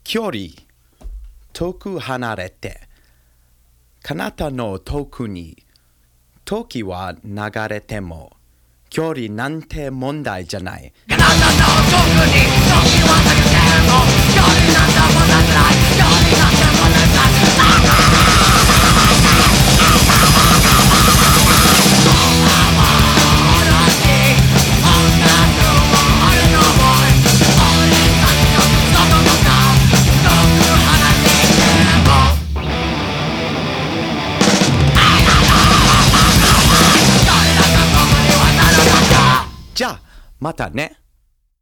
距離、遠く離れて、彼方の遠くに、時は流れても、距離なんて問題じゃない。彼方の遠くに、時は流れても、距離なんて問題じゃない。距離なんて問題じゃない。じゃあ、またね。